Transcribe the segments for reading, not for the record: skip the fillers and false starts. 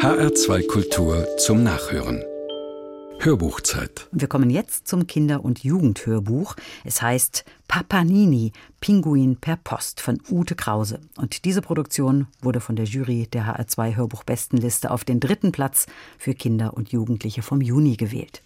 HR2 Kultur zum Nachhören. Hörbuchzeit. Wir kommen jetzt zum Kinder- und Jugendhörbuch. Es heißt Papanini, Pinguin per Post von Ute Krause. Und diese Produktion wurde von der Jury der HR2 Hörbuchbestenliste auf den 3. Platz für Kinder und Jugendliche vom Juni gewählt.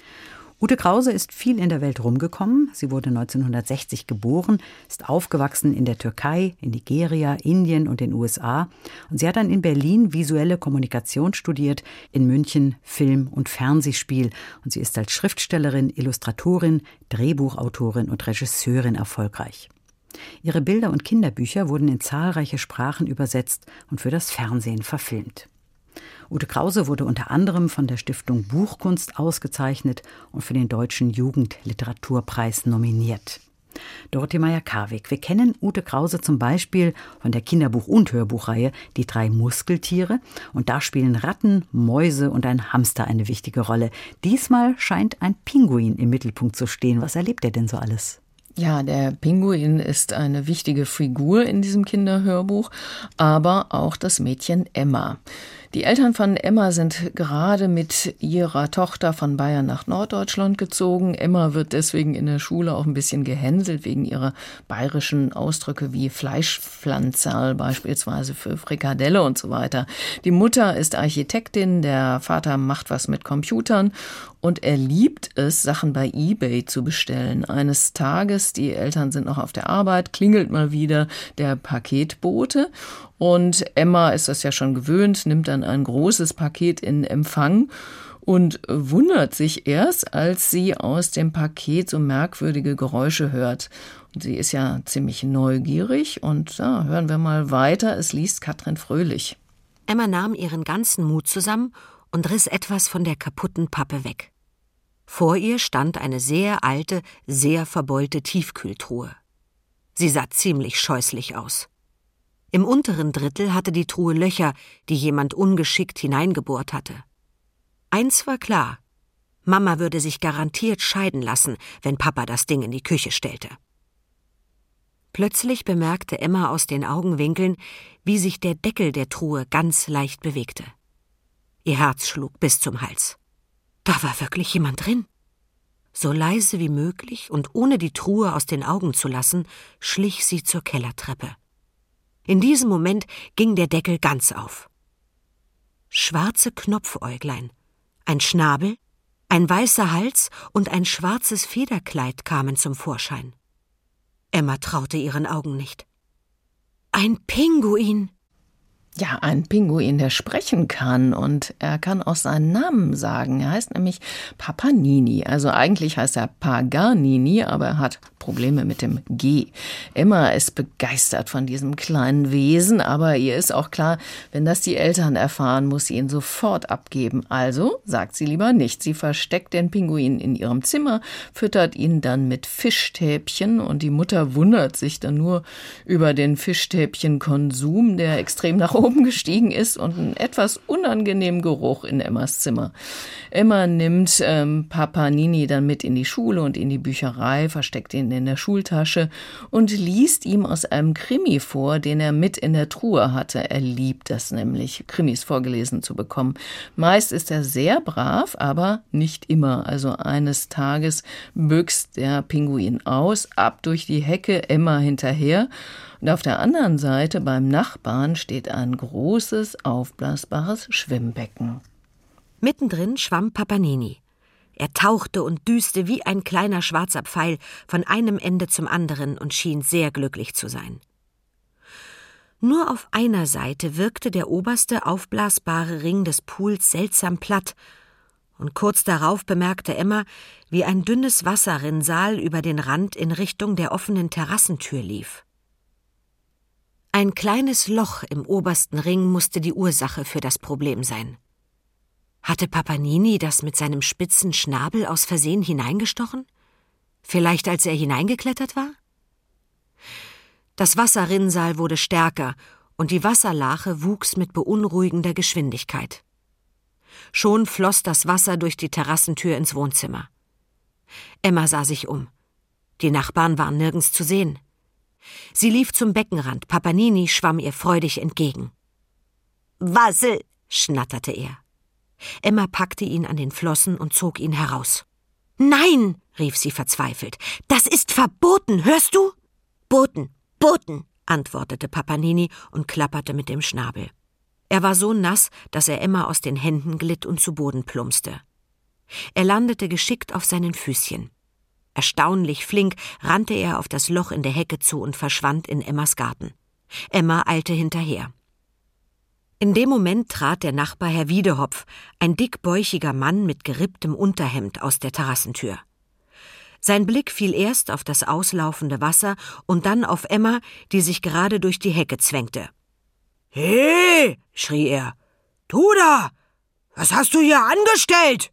Ute Krause ist viel in der Welt rumgekommen. Sie wurde 1960 geboren, ist aufgewachsen in der Türkei, in Nigeria, Indien und den USA. Und sie hat dann in Berlin visuelle Kommunikation studiert, in München Film- und Fernsehspiel. Und sie ist als Schriftstellerin, Illustratorin, Drehbuchautorin und Regisseurin erfolgreich. Ihre Bilder und Kinderbücher wurden in zahlreiche Sprachen übersetzt und für das Fernsehen verfilmt. Ute Krause wurde unter anderem von der Stiftung Buchkunst ausgezeichnet und für den Deutschen Jugendliteraturpreis nominiert. Dorothee Meyer-Karwig, wir kennen Ute Krause zum Beispiel von der Kinderbuch- und Hörbuchreihe Die 3 Muskeltiere. Und da spielen Ratten, Mäuse und ein Hamster eine wichtige Rolle. Diesmal scheint ein Pinguin im Mittelpunkt zu stehen. Was erlebt er denn so alles? Ja, der Pinguin ist eine wichtige Figur in diesem Kinderhörbuch, aber auch das Mädchen Emma. Die Eltern von Emma sind gerade mit ihrer Tochter von Bayern nach Norddeutschland gezogen. Emma wird deswegen in der Schule auch ein bisschen gehänselt wegen ihrer bayerischen Ausdrücke wie Fleischpflanzerl, beispielsweise für Frikadelle und so weiter. Die Mutter ist Architektin, der Vater macht was mit Computern und er liebt es, Sachen bei eBay zu bestellen. Eines Tages, die Eltern sind noch auf der Arbeit, klingelt mal wieder der Paketbote. Und Emma ist das ja schon gewöhnt, nimmt dann ein großes Paket in Empfang und wundert sich erst, als sie aus dem Paket so merkwürdige Geräusche hört. Und sie ist ja ziemlich neugierig und ja, hören wir mal weiter. Es liest Katrin Fröhlich. Emma nahm ihren ganzen Mut zusammen und riss etwas von der kaputten Pappe weg. Vor ihr stand eine sehr alte, sehr verbeulte Tiefkühltruhe. Sie sah ziemlich scheußlich aus. Im unteren Drittel hatte die Truhe Löcher, die jemand ungeschickt hineingebohrt hatte. Eins war klar: Mama würde sich garantiert scheiden lassen, wenn Papa das Ding in die Küche stellte. Plötzlich bemerkte Emma aus den Augenwinkeln, wie sich der Deckel der Truhe ganz leicht bewegte. Ihr Herz schlug bis zum Hals. Da war wirklich jemand drin. So leise wie möglich und ohne die Truhe aus den Augen zu lassen, schlich sie zur Kellertreppe. In diesem Moment ging der Deckel ganz auf. Schwarze Knopfäuglein, ein Schnabel, ein weißer Hals und ein schwarzes Federkleid kamen zum Vorschein. Emma traute ihren Augen nicht. Ein Pinguin! Ja, ein Pinguin, der sprechen kann und er kann auch seinen Namen sagen. Er heißt nämlich Papanini. Also eigentlich heißt er Paganini, aber er hat Probleme mit dem G. Emma ist begeistert von diesem kleinen Wesen, aber ihr ist auch klar, wenn das die Eltern erfahren, muss sie ihn sofort abgeben. Also sagt sie lieber nicht. Sie versteckt den Pinguin in ihrem Zimmer, füttert ihn dann mit Fischstäbchen und die Mutter wundert sich dann nur über den Fischstäbchenkonsum, der extrem nach oben gestiegen ist und einen etwas unangenehmen Geruch in Emmas Zimmer. Emma nimmt Papanini dann mit in die Schule und in die Bücherei, versteckt ihn in der Schultasche und liest ihm aus einem Krimi vor, den er mit in der Truhe hatte. Er liebt das nämlich, Krimis vorgelesen zu bekommen. Meist ist er sehr brav, aber nicht immer. Also eines Tages büxt der Pinguin aus, ab durch die Hecke, Emma hinterher. Und auf der anderen Seite beim Nachbarn steht ein großes, aufblasbares Schwimmbecken. Mittendrin schwamm Papanini. Er tauchte und düste wie ein kleiner schwarzer Pfeil von einem Ende zum anderen und schien sehr glücklich zu sein. Nur auf einer Seite wirkte der oberste aufblasbare Ring des Pools seltsam platt, und kurz darauf bemerkte Emma, wie ein dünnes Wasserrinnsal über den Rand in Richtung der offenen Terrassentür lief. Ein kleines Loch im obersten Ring musste die Ursache für das Problem sein. Hatte Papanini das mit seinem spitzen Schnabel aus Versehen hineingestochen? Vielleicht als er hineingeklettert war? Das Wasserrinnsal wurde stärker und die Wasserlache wuchs mit beunruhigender Geschwindigkeit. Schon floss das Wasser durch die Terrassentür ins Wohnzimmer. Emma sah sich um. Die Nachbarn waren nirgends zu sehen. Sie lief zum Beckenrand. Papanini schwamm ihr freudig entgegen. »Wassel, schnatterte er. Emma packte ihn an den Flossen und zog ihn heraus. »Nein«, rief sie verzweifelt, »das ist verboten, hörst du?« »Boten, Boten«, antwortete Papanini und klapperte mit dem Schnabel. Er war so nass, dass er Emma aus den Händen glitt und zu Boden plumpste. Er landete geschickt auf seinen Füßchen. Erstaunlich flink rannte er auf das Loch in der Hecke zu und verschwand in Emmas Garten. Emma eilte hinterher. In dem Moment trat der Nachbar Herr Wiedehopf, ein dickbäuchiger Mann mit geripptem Unterhemd, aus der Terrassentür. Sein Blick fiel erst auf das auslaufende Wasser und dann auf Emma, die sich gerade durch die Hecke zwängte. »He«, schrie er, »du da! Was hast du hier angestellt?«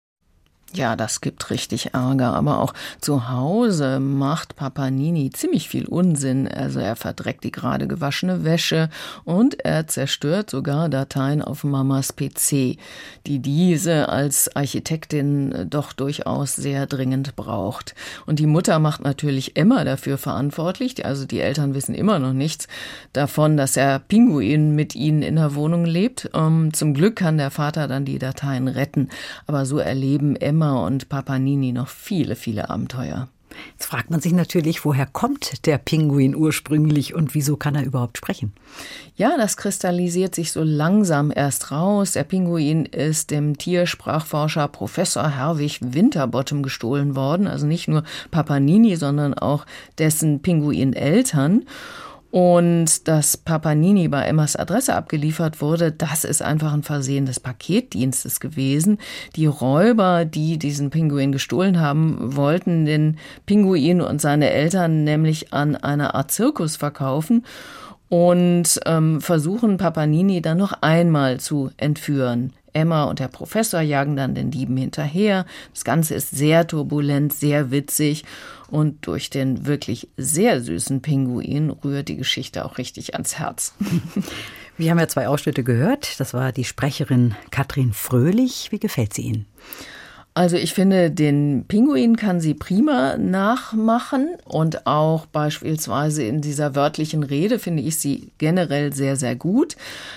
Ja, das gibt richtig Ärger, aber auch zu Hause macht Papanini ziemlich viel Unsinn. Also er verdreckt die gerade gewaschene Wäsche und er zerstört sogar Dateien auf Mamas PC, die diese als Architektin doch durchaus sehr dringend braucht. Und die Mutter macht natürlich Emma dafür verantwortlich, also die Eltern wissen immer noch nichts davon, dass der Pinguin mit ihnen in der Wohnung lebt. Zum Glück kann der Vater dann die Dateien retten, aber so erleben Emma und Papanini noch viele, viele Abenteuer. Jetzt fragt man sich natürlich, woher kommt der Pinguin ursprünglich und wieso kann er überhaupt sprechen? Ja, das kristallisiert sich so langsam erst raus. Der Pinguin ist dem Tiersprachforscher Professor Herwig Winterbottom gestohlen worden. Also nicht nur Papanini, sondern auch dessen Pinguineltern. Und dass Papanini bei Emmas Adresse abgeliefert wurde, das ist einfach ein Versehen des Paketdienstes gewesen. Die Räuber, die diesen Pinguin gestohlen haben, wollten den Pinguin und seine Eltern nämlich an einer Art Zirkus verkaufen und versuchen Papanini dann noch einmal zu entführen. Emma und der Professor jagen dann den Dieben hinterher. Das Ganze ist sehr turbulent, sehr witzig und durch den wirklich sehr süßen Pinguin rührt die Geschichte auch richtig ans Herz. Wir haben ja 2 Ausschnitte gehört. Das war die Sprecherin Katrin Fröhlich. Wie gefällt sie Ihnen? Also ich finde, den Pinguin kann sie prima nachmachen und auch beispielsweise in dieser wörtlichen Rede finde ich sie generell sehr, sehr gut.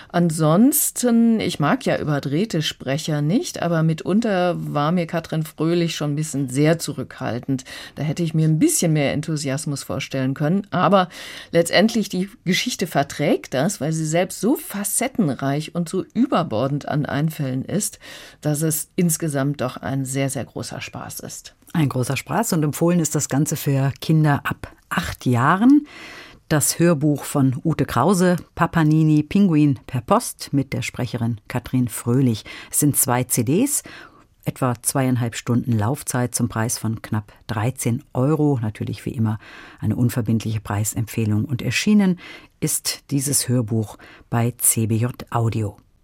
Ansonsten, ich mag ja überdrehte Sprecher nicht, aber mitunter war mir Katrin Fröhlich schon ein bisschen sehr zurückhaltend. Da hätte ich mir ein bisschen mehr Enthusiasmus vorstellen können. Aber letztendlich die Geschichte verträgt das, weil sie selbst so facettenreich und so überbordend an Einfällen ist, dass es insgesamt doch ein sehr, sehr großer Spaß ist. Ein großer Spaß und empfohlen ist das Ganze für Kinder ab 8 Jahren. Das Hörbuch von Ute Krause, Papanini, Pinguin per Post mit der Sprecherin Katrin Fröhlich. Es sind 2 CDs, etwa 2,5 Stunden Laufzeit zum Preis von knapp 13 €. Natürlich wie immer eine unverbindliche Preisempfehlung. Und erschienen ist dieses Hörbuch bei CBJ Audio.